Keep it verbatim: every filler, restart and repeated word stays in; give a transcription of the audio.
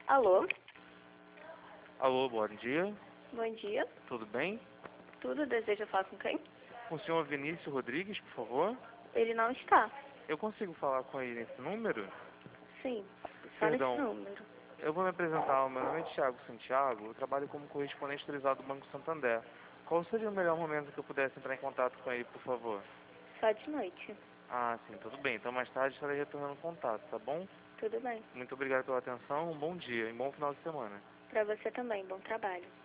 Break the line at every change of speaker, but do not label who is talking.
Alô?
Alô, bom dia.
Bom dia.
Tudo bem?
Tudo deseja falar com quem?
Com o senhor Vinícius Rodrigues, por favor?
Ele não está.
Eu consigo falar com ele nesse número?
Sim, só nesse
Perdão,
número.
eu vou me apresentar. O meu nome é Thiago Santiago. Eu trabalho como correspondente autorizado do Banco Santander. Qual seria o melhor momento que eu pudesse entrar em contato com ele, por favor?
Só de noite.
Ah, sim, tudo bem. Então mais tarde estarei retornando contato, tá bom?
Tudo bem.
Muito obrigado pela atenção, um bom dia e um bom final de semana.
Pra você também, bom trabalho.